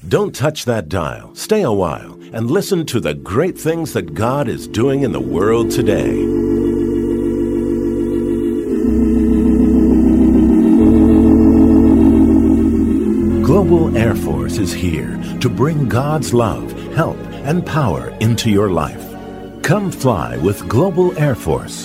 Don't touch that dial. Stay a while and listen to the great things that God is doing in the world today. Global Air Force is here to bring God's love, help, and power into your life. Come fly with Global Air Force.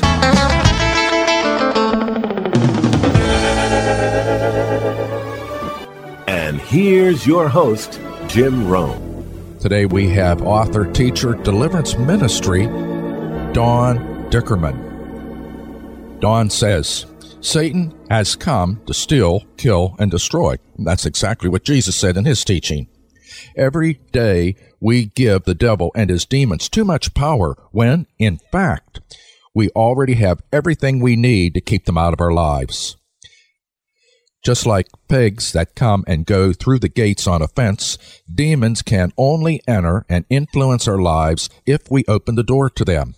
And here's your host, Jim Rome. Today we have author, teacher, deliverance ministry, Don Dickerman. Don says, Satan has come to steal, kill, and destroy. That's exactly what Jesus said in his teaching. Every day we give the devil and his demons too much power when, in fact, we already have everything we need to keep them out of our lives. Just like pigs that come and go through the gates on a fence, demons can only enter and influence our lives if we open the door to them.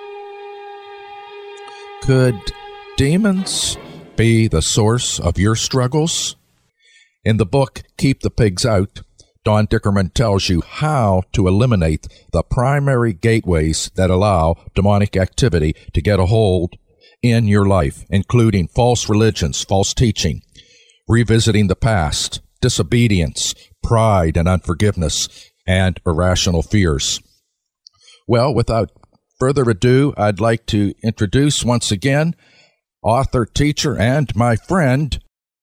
Could demons be the source of your struggles? In the book, Keep the Pigs Out, Don Dickerman tells you how to eliminate the primary gateways that allow demonic activity to get a hold in your life, including false religions, false teaching, revisiting the past, disobedience, pride and unforgiveness, and irrational fears. Well, without further ado, I'd like to introduce once again author, teacher, and my friend.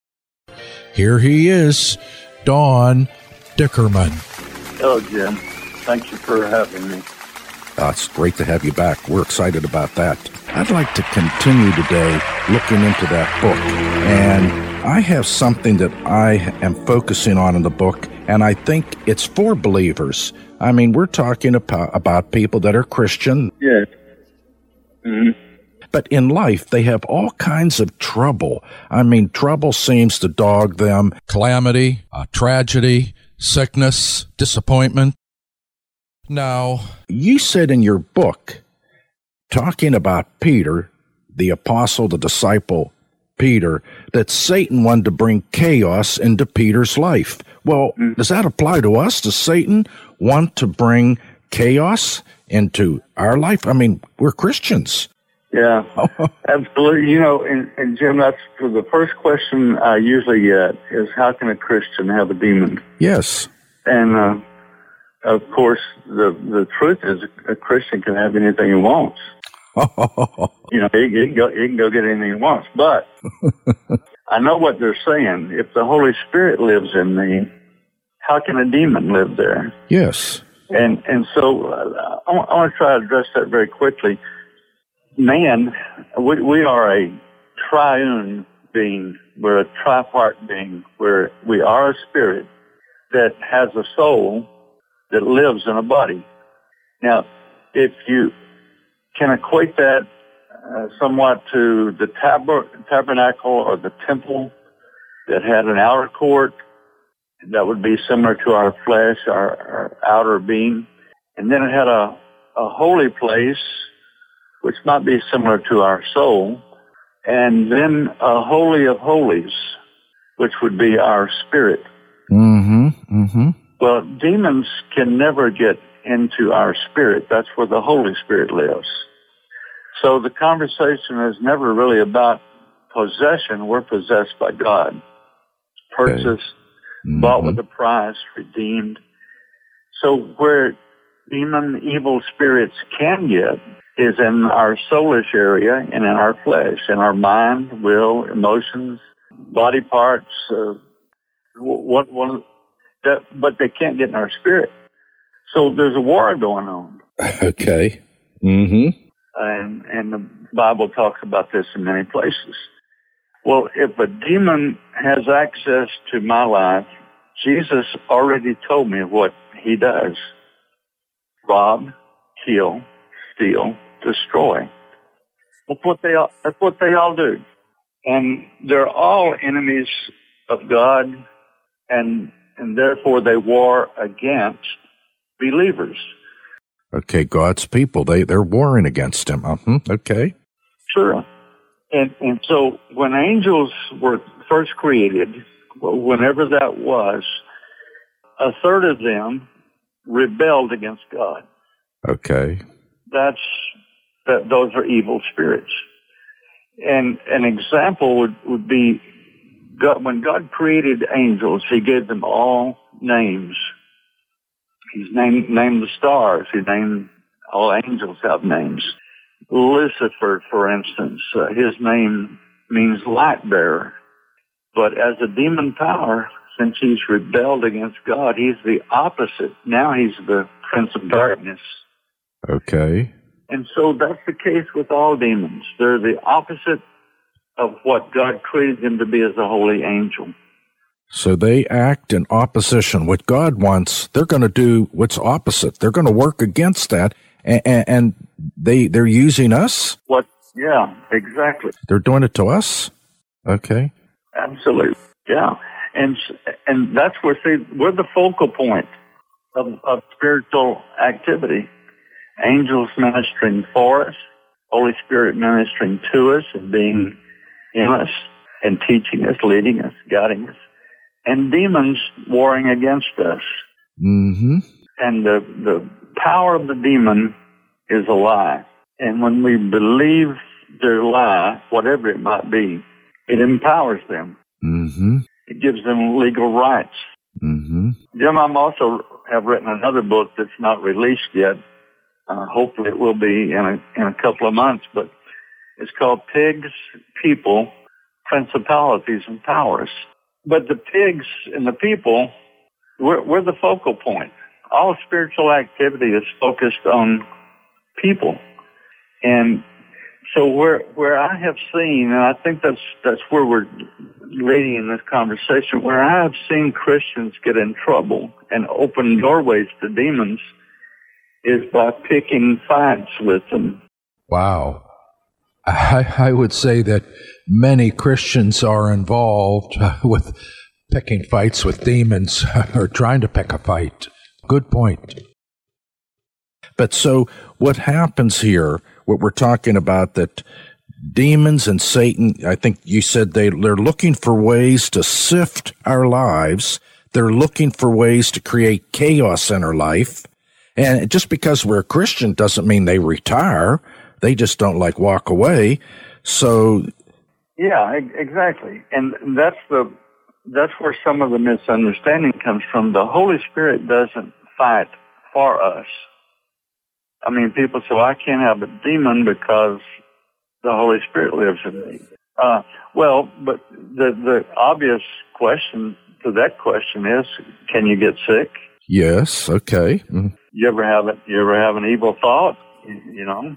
Here he is, Don Dickerman. Hello, Jim. Thank you for having me. It's great to have you back. We're excited about that. I'd like to continue today looking into that book. And I have something that I am focusing on in the book, and I think it's for believers. I mean, we're talking about people that are Christian. Yes. Mm-hmm. But in life, they have all kinds of trouble. I mean, trouble seems to dog them. Calamity, tragedy, sickness, disappointment. Now, you said in your book, talking about Peter, the apostle, the disciple Peter, that Satan wanted to bring chaos into Peter's life. Well, does that apply to us? Does Satan want to bring chaos into our life? I mean, we're Christians. Yeah, absolutely. You know, and Jim, that's the first question I usually get is, how can a Christian have a demon? Yes. And, of course, the truth is a Christian can have anything he wants. You know, he can go get anything he wants. But I know what they're saying. If the Holy Spirit lives in me, how can a demon live there? Yes. And so I want to try to address that very quickly. Man, we are a triune being. We're a tripart being, where we are a spirit that has a soul that lives in a body. Now, if you can equate that somewhat to the tabernacle or the temple that had an outer court, that would be similar to our flesh, our outer being. And then it had a holy place, which might be similar to our soul, and then a holy of holies, which would be our spirit. Mm-hmm, mm-hmm. Well, demons can never get into our spirit. That's where the Holy Spirit lives. So the conversation is never really about possession. We're possessed by God. Purchased, okay. Bought with a price, redeemed. So where demon, evil spirits can get is in our soulish area and in our flesh, in our mind, will, emotions, body parts, but they can't get in our spirit. So there's a war going on. Okay. Mm-hmm. And the Bible talks about this in many places. Well, if a demon has access to my life, Jesus already told me what he does. Rob, kill, steal, destroy. That's what they all do. And they're all enemies of God, and therefore they war against believers. Okay, God's people, they're warring against him. Okay. Sure. And so when angels were first created, whenever that was, a third of them rebelled against God. Okay. Those are evil spirits. And an example would be God, when God created angels, he gave them all names. He's named the stars. He named all angels have names. Lucifer, for instance, his name means light bearer. But as a demon power, since he's rebelled against God, he's the opposite. Now he's the prince of darkness. Okay. And so that's the case with all demons. They're the opposite of what God created them to be as a holy angel. So they act in opposition. What God wants, they're going to do what's opposite. They're going to work against that, and they're using us? Yeah, exactly. They're doing it to us? Okay. Absolutely, yeah. And that's where, we're the focal point of spiritual activity. Angels ministering for us, Holy Spirit ministering to us and being in us and teaching us, leading us, guiding us, and demons warring against us. Mm-hmm. And the power of the demon is a lie. And when we believe their lie, whatever it might be, it empowers them. Mm-hmm. It gives them legal rights. Mm-hmm. Jim, I also have written another book that's not released yet. Hopefully it will be in a couple of months, but it's called Pigs, People, Principalities, and Powers. But the pigs and the people, we're the focal point. All spiritual activity is focused on people. And so where I have seen, and I think that's where we're leading in this conversation, where I have seen Christians get in trouble and open doorways to demons is by picking fights with them. Wow. I would say that many Christians are involved with picking fights with demons or trying to pick a fight. Good point. But so what happens here, what we're talking about, that demons and Satan, I think you said they're looking for ways to sift our lives. They're looking for ways to create chaos in our life. And just because we're a Christian doesn't mean they retire. They just don't walk away. So, yeah, exactly. And that's where some of the misunderstanding comes from. The Holy Spirit doesn't fight for us. I mean, people say, well, I can't have a demon because the Holy Spirit lives in me. Well, but the obvious question to that question is, can you get sick? Yes. Okay. Mm-hmm. You ever have an evil thought? You know.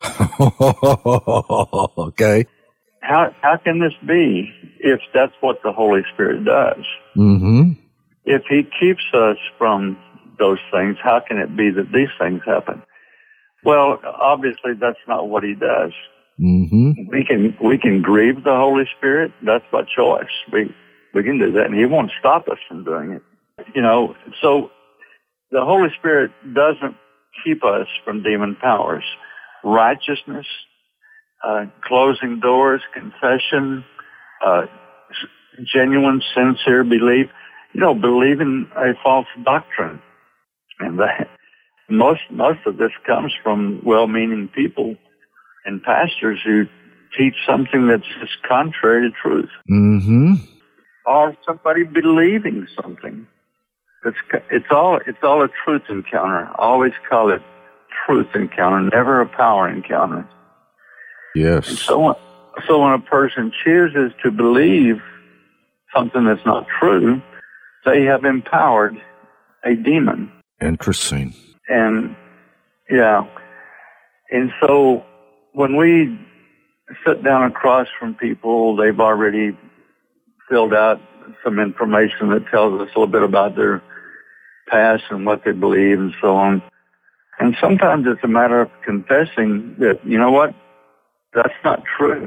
Okay. How can this be if that's what the Holy Spirit does? Mm-hmm. If He keeps us from those things, how can it be that these things happen? Well, obviously that's not what He does. Mm-hmm. We can grieve the Holy Spirit. That's by choice. We can do that, and He won't stop us from doing it. You know, so the Holy Spirit doesn't keep us from demon powers. Righteousness, closing doors, confession, genuine, sincere belief. You know, believing a false doctrine, and that most of this comes from well-meaning people and pastors who teach something that's just contrary to truth. Mm-hmm. Or somebody believing something. It's all a truth encounter. Always call it truth encounter, never a power encounter. Yes. And so when a person chooses to believe something that's not true, they have empowered a demon. Interesting. And yeah. And so when we sit down across from people, they've already filled out some information that tells us a little bit about their past and what they believe and so on. And sometimes it's a matter of confessing that, you know what, that's not true.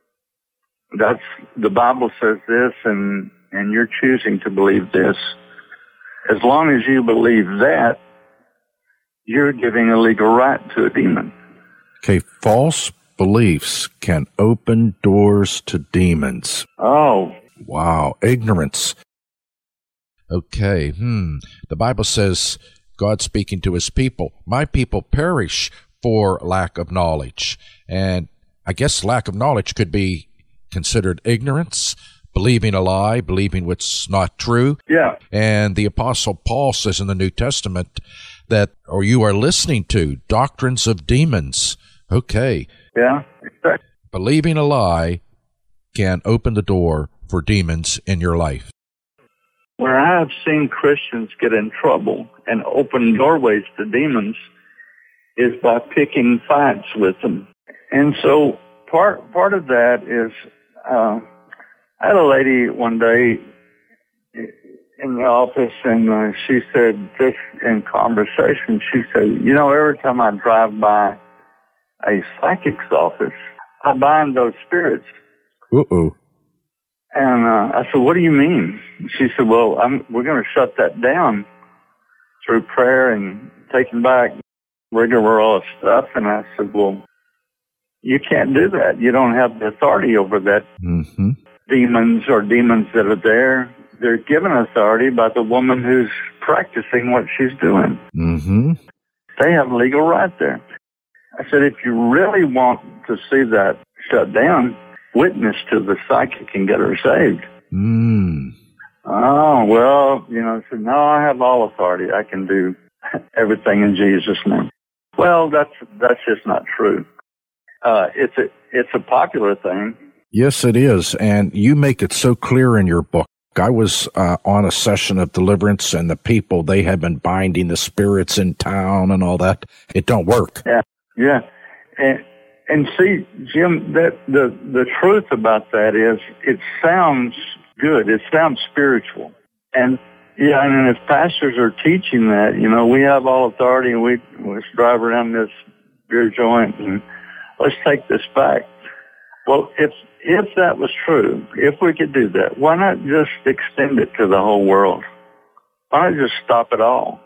The Bible says this, and you're choosing to believe this. As long as you believe that, you're giving a legal right to a demon. Okay, false beliefs can open doors to demons. Oh. Wow, ignorance. Okay. The Bible says, God speaking to his people, my people perish for lack of knowledge. And I guess lack of knowledge could be considered ignorance, believing a lie, believing what's not true. Yeah. And the Apostle Paul says in the New Testament that, or you are listening to doctrines of demons. Okay. Yeah, exactly. Believing a lie can open the door for demons in your life. Where I have seen Christians get in trouble and open doorways to demons is by picking fights with them. And so part of that is, I had a lady one day in the office, and she said, just in conversation, she said, every time I drive by a psychic's office, I bind those spirits. Uh-oh. And I said, what do you mean? She said, well, we're going to shut that down through prayer and taking back rigmarole stuff. And I said, well, you can't do that. You don't have the authority over that. Mm-hmm. Demons that are there, they're given authority by the woman who's practicing what she's doing. Mm-hmm. They have legal right there. I said, if you really want to see that shut down, witness to the psychic and get her saved. Oh, well, I said, no, I have all authority. I can do everything in Jesus' name. Well, that's just not true. It's a popular thing. Yes, it is. And you make it so clear in your book. I was on a session of deliverance, and the people, they had been binding the spirits in town and all that. It don't work. Yeah. And see, Jim, that the truth about that is it sounds good. It sounds spiritual. And if pastors are teaching that, we have all authority and let's drive around this beer joint and let's take this back. Well, if that was true, if we could do that, why not just extend it to the whole world? Why not just stop it all?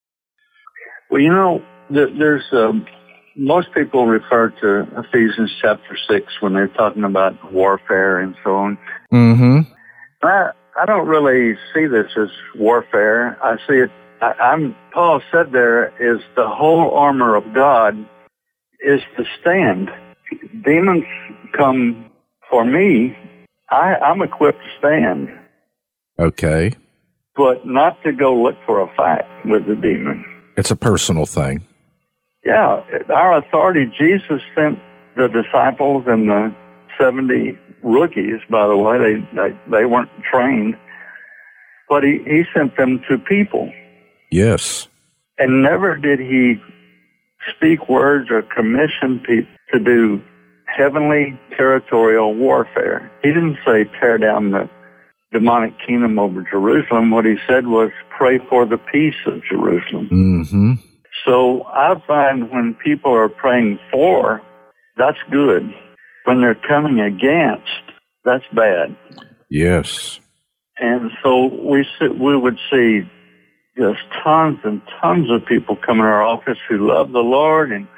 Well, there's most people refer to Ephesians chapter 6 when they're talking about warfare and so on. Mm-hmm. I don't really see this as warfare. I see it, Paul said there is the whole armor of God is to stand. Demons come for me. I'm equipped to stand. Okay. But not to go look for a fight with the demon. It's a personal thing. Yeah, our authority, Jesus sent the disciples and the 70 rookies, by the way, they weren't trained, but he sent them to people. Yes. And never did he speak words or commission people to do heavenly territorial warfare. He didn't say tear down the demonic kingdom over Jerusalem. What he said was pray for the peace of Jerusalem. Mm-hmm. So I find when people are praying for, that's good. When they're coming against, that's bad. Yes. And so we would see just tons and tons of people come in our office who love the Lord, and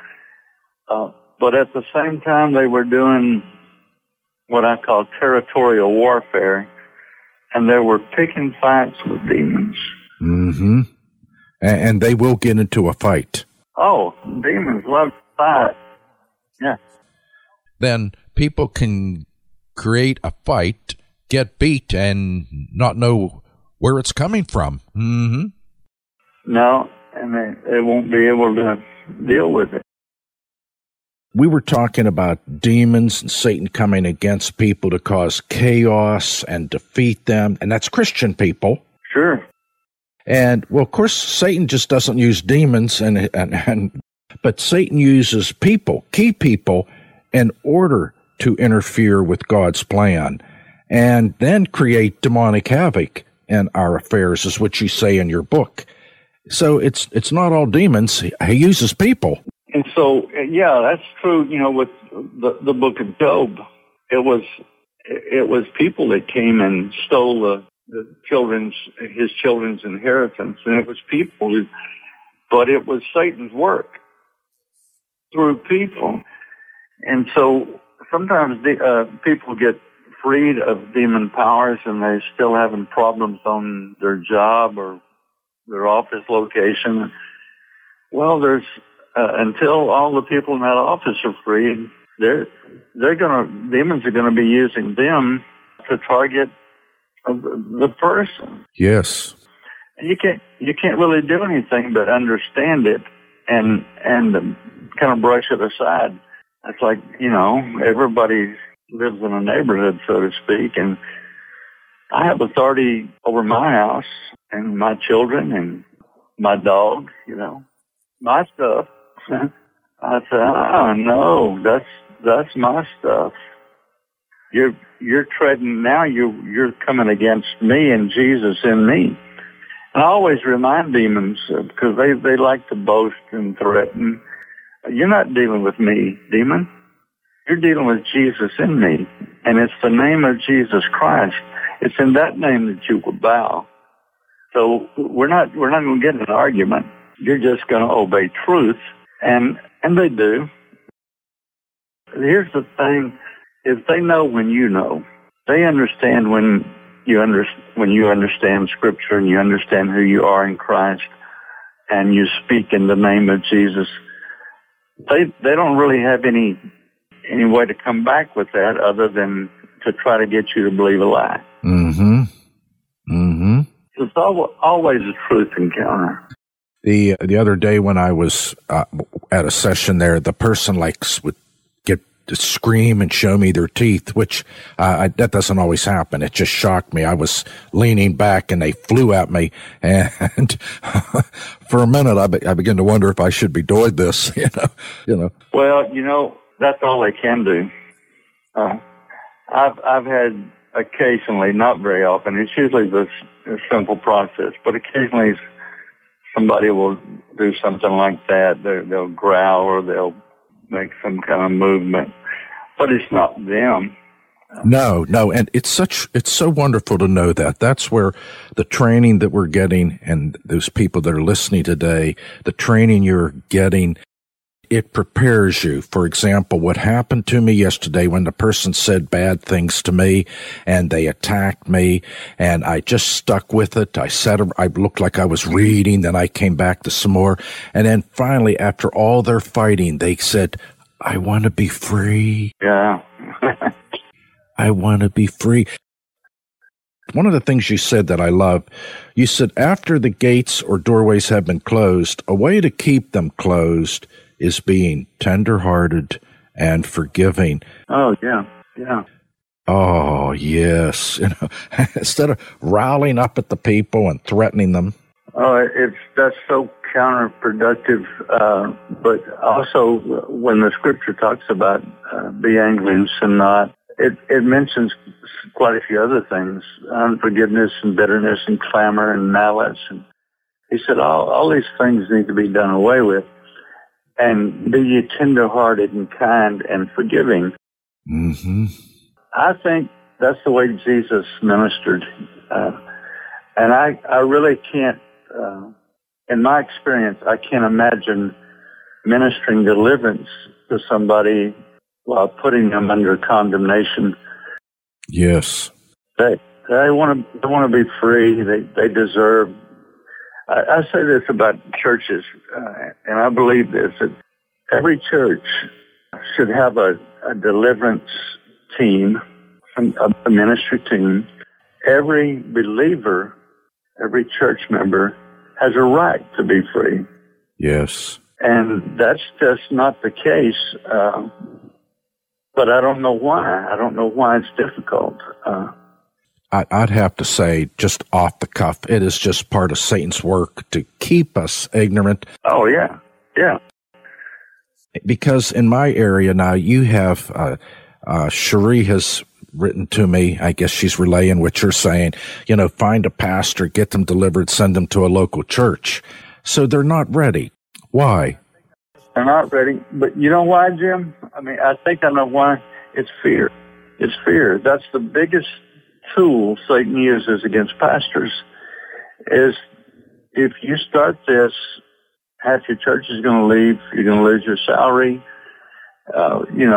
but at the same time they were doing what I call territorial warfare, and they were picking fights with demons. Mm-hmm. And they will get into a fight. Oh, demons love to fight. Yeah. Then people can create a fight, get beat, and not know where it's coming from. Mm-hmm. No, and they won't be able to deal with it. We were talking about demons and Satan coming against people to cause chaos and defeat them, and that's Christian people. Sure. And, well, of course, Satan just doesn't use demons, but Satan uses people, key people, in order to interfere with God's plan and then create demonic havoc in our affairs, is what you say in your book. So it's not all demons. He uses people. And so, yeah, that's true, with the book of Job. It was people that came and stole his children's inheritance, and it was people, but it was Satan's work through people. And so sometimes people get freed of demon powers and they're still having problems on their job or their office location, well, there's until all the people in that office are freed, demons are gonna be using them to target the person. Yes. And you can't really do anything but understand it and kind of brush it aside. It's like, everybody lives in a neighborhood, so to speak, and I have authority over my house and my children and my dog, my stuff. I said, oh no, that's my stuff. You're treading now. You're coming against me and Jesus in me. And I always remind demons because they like to boast and threaten. You're not dealing with me, demon. You're dealing with Jesus in me, and it's the name of Jesus Christ. It's in that name that you will bow. So we're not going to get in an argument. You're just going to obey truth, and they do. Here's the thing: if they know when you know, they understand when you understand Scripture and you understand who you are in Christ, and you speak in the name of Jesus. They don't really have any way to come back with that other than to try to get you to believe a lie. Mm-hmm. Mm-hmm. It's always a truth encounter. The other day when I was at a session there, the person would get to scream and show me their teeth, which that doesn't always happen. It just shocked me. I was leaning back and they flew at me, and for a minute I began to wonder if I should be doing this. Well, that's all they can do. I've had occasionally, not very often. It's usually a simple process, but occasionally somebody will do something like that. They'll growl or they'll make some kind of movement, but it's not them. No, and it's so wonderful to know that. That's where the training that we're getting, and those people that are listening today, the training you're getting, it prepares you. For example, what happened to me yesterday when the person said bad things to me and they attacked me, and I just stuck with it. I looked like I was reading, then I came back to some more. And then finally, after all their fighting, they said, I want to be free. Yeah. I want to be free. One of the things you said that I love, you said after the gates or doorways have been closed, a way to keep them closed is being tender-hearted and forgiving. Oh, yeah, yeah. Oh, yes. Instead of riling up at the people and threatening them. Oh, that's so counterproductive. But also, when the Scripture talks about be angry and sin not, it mentions quite a few other things: unforgiveness and bitterness and clamor and malice. And he said all these things need to be done away with. And be ye tender-hearted and kind and forgiving. Mm-hmm. I think that's the way Jesus ministered. And I really can't, in my experience, I can't imagine ministering deliverance to somebody while putting them under condemnation. Yes. They want to be free. They deserve. I say this about churches, and I believe this, that every church should have a deliverance team, a ministry team. Every believer, every church member has a right to be free. Yes. And that's just not the case, but I don't know why. I don't know why it's difficult. I'd have to say, just off the cuff, it is just part of Satan's work to keep us ignorant. Oh, yeah, yeah. Because in my area now, you have, Cherie has written to me, I guess she's relaying what you're saying, find a pastor, get them delivered, send them to a local church. So they're not ready. Why? They're not ready. But you know why, Jim? I think I know why. It's fear. It's fear. That's the biggest tool Satan uses against pastors, is if you start this, half your church is going to leave, you're going to lose your salary.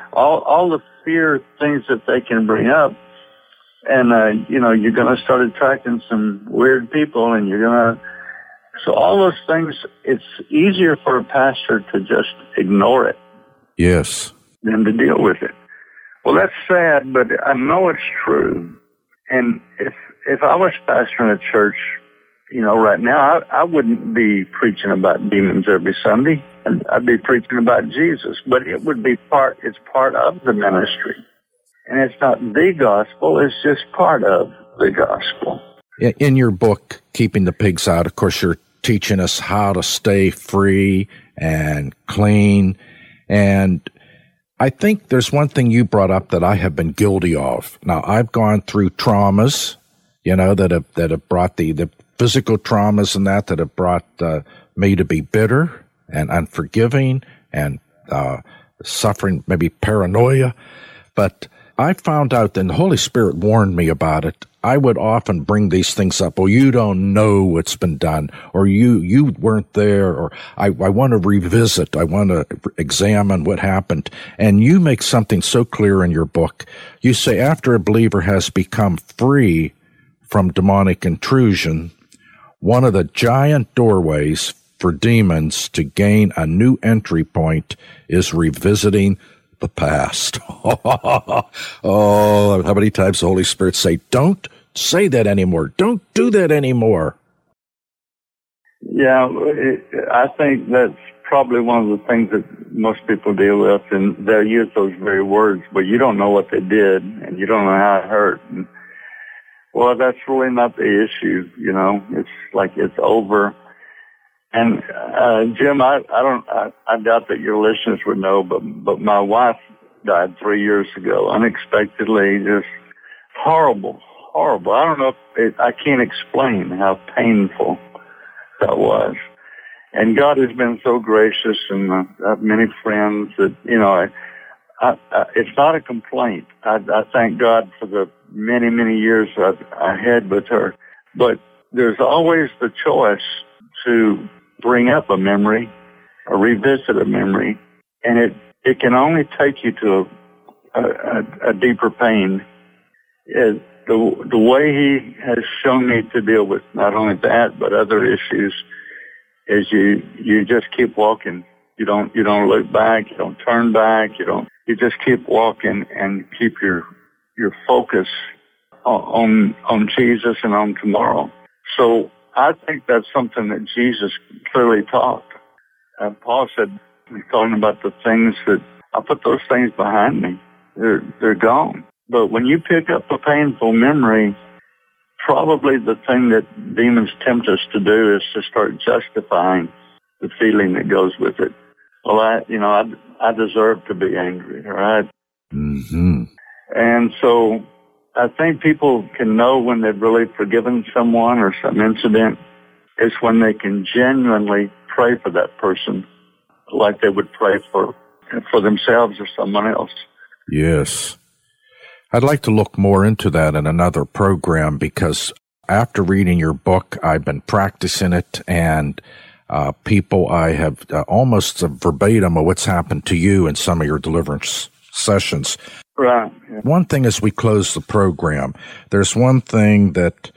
all the fear things that they can bring up. And, you're going to start attracting some weird people, and so all those things, it's easier for a pastor to just ignore it. Yes. Than to deal with it. Well, that's sad, but I know it's true. And if I was pastoring a church, right now, I wouldn't be preaching about demons every Sunday. I'd be preaching about Jesus. But it would be it's part of the ministry. And it's not the gospel, it's just part of the gospel. In your book, Keeping the Pigs Out, of course, you're teaching us how to stay free and clean. And I think there's one thing you brought up that I have been guilty of. Now, I've gone through traumas, that have brought the physical traumas and that have brought me to be bitter and unforgiving and suffering maybe paranoia. But I found out, and the Holy Spirit warned me about it, I would often bring these things up. Well, you don't know what's been done, or you weren't there, or I want to revisit. I want to examine what happened. And you make something so clear in your book. You say after a believer has become free from demonic intrusion, one of the giant doorways for demons to gain a new entry point is revisiting the past. Oh, how many times the Holy Spirit say, don't say that anymore. Don't do that anymore. Yeah, I think that's probably one of the things that most people deal with, and they'll use those very words, but you don't know what they did, and you don't know how it hurt. And, well, that's really not the issue, It's like it's over. And Jim, I doubt that your listeners would know, but my wife died 3 years ago, unexpectedly, just horrible. I don't know I can't explain how painful that was. And God has been so gracious, and I have many friends that it's not a complaint. I thank God for the many years I had with her, but there's always the choice to bring up a memory or revisit a memory, and it can only take you to a deeper pain. The way He has shown me to deal with not only that but other issues is you just keep walking. You don't look back. You don't turn back. You just keep walking and keep your focus on Jesus and on tomorrow. So I think that's something that Jesus clearly taught. Paul said, he's talking about the things that, I put those things behind me. They're gone. But when you pick up a painful memory, probably the thing that demons tempt us to do is to start justifying the feeling that goes with it. Well, I deserve to be angry, right? Mm-hmm. And so I think people can know when they've really forgiven someone or some incident is when they can genuinely pray for that person like they would pray for themselves or someone else. Yes. I'd like to look more into that in another program, because after reading your book, I've been practicing it, and people I have almost verbatim of what's happened to you in some of your deliverance sessions. Right. Yeah. One thing as we close the program, there's one thing that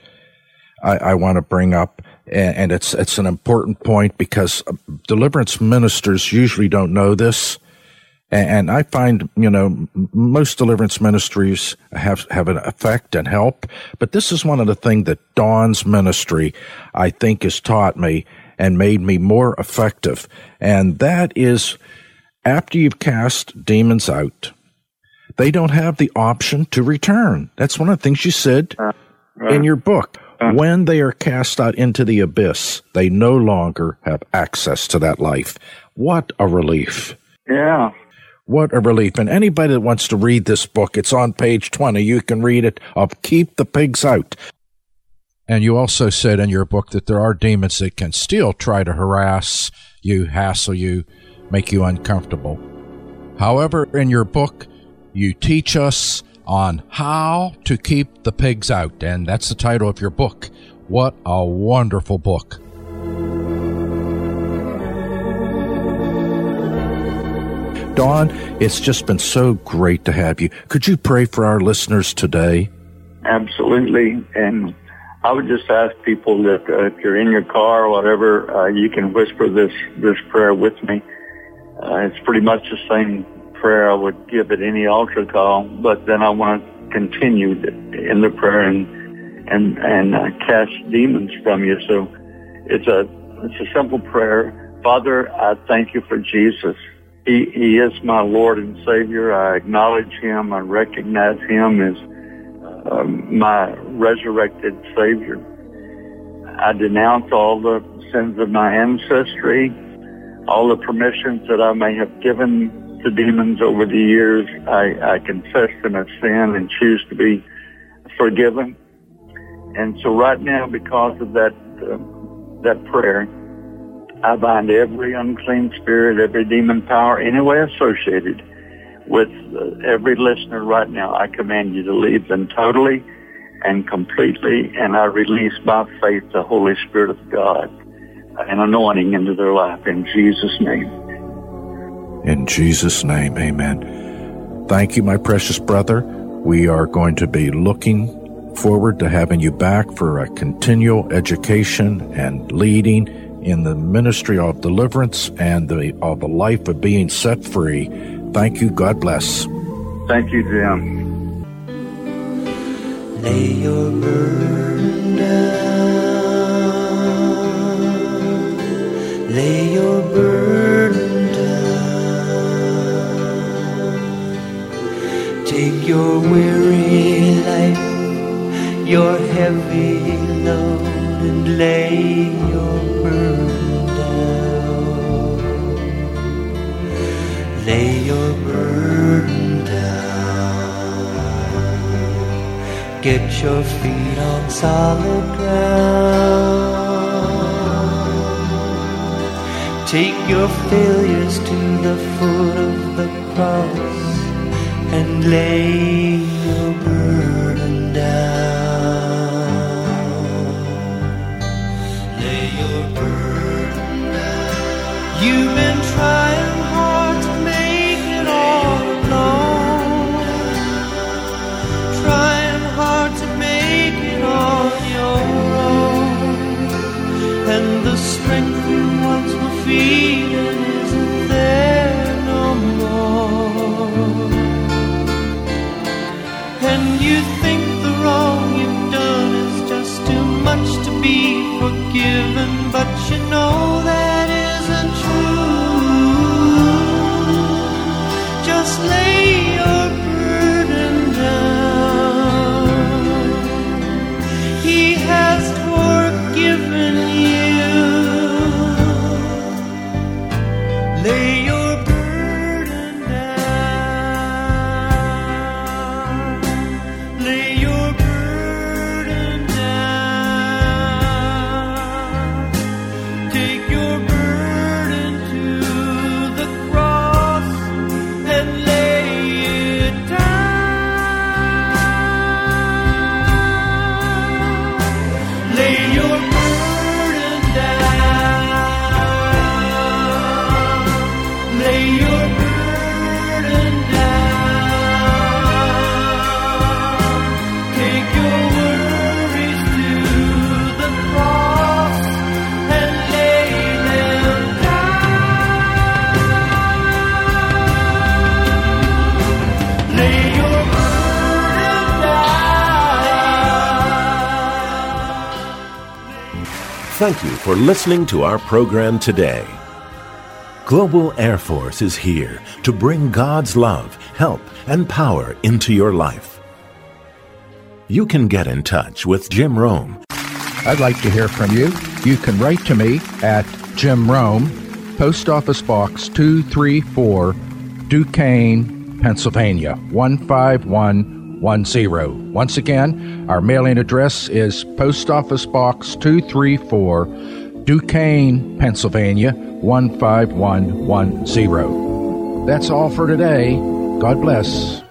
I want to bring up, and it's an important point, because deliverance ministers usually don't know this. And I find, most deliverance ministries have an effect and help, but this is one of the things that Dawn's ministry, I think, has taught me and made me more effective. And that is, after you've cast demons out, they don't have the option to return. That's one of the things you said in your book. When they are cast out into the abyss, they no longer have access to that life. What a relief. Yeah. What a relief. And anybody that wants to read this book, it's on page 20. You can read it, of Keep the Pigs Out. And you also said in your book that there are demons that can still try to harass you, hassle you, make you uncomfortable. However, in your book, you teach us on how to keep the pigs out. And that's the title of your book. What a wonderful book. Don, it's just been so great to have you. Could you pray for our listeners today? Absolutely. And I would just ask people that if you're in your car or whatever, you can whisper this prayer with me. It's pretty much the same prayer I would give at any altar call, but then I want to continue in the prayer and cast demons from you. So it's a simple prayer. Father, I thank you for Jesus. He is my Lord and Savior. I acknowledge him. I recognize him as my resurrected Savior. I denounce all the sins of my ancestry, all the permissions that I may have given to demons over the years. I confess them as sin and choose to be forgiven. And so right now, because of that prayer, I bind every unclean spirit, every demon power, anyway associated with every listener right now. I command you to leave them totally and completely, and I release by faith the Holy Spirit of God and anointing into their life in Jesus' name. In Jesus' name, amen. Thank you, my precious brother. We are going to be looking forward to having you back for a continual education and leading in the ministry of deliverance and of the life of being set free. Thank you. God bless. Thank you, Jim. Lay your burden down. Lay your burden down. Take your weary life, your heavy load, and lay your burden down. Lay your burden down. Get your feet on solid ground. Take your failures to the foot of the cross and lay your burden down. Lay your burden down. You've been trying hard to make it all alone, trying hard to make it on your own, and the strength you once were feeling isn't there no more. And you think the wrong you've done is just too much to be forgiven, but you know that isn't true. Just lay your burden down. He has forgiven you. Lay your burden down. Lay your burden down. Take your burden to the cross and lay it down. Lay your burden down. Lay your burden down. Take your worries to the cross and lay them down. Lay your burden down. Thank you for listening to our program today. Global Air Force is here to bring God's love, help, and power into your life. You can get in touch with Jim Rome. I'd like to hear from you. You can write to me at Jim Rome, Post Office Box 234, Duquesne, Pennsylvania, 15110. Once again, our mailing address is Post Office Box 234, Duquesne, Pennsylvania, 15110. That's all for today. God bless.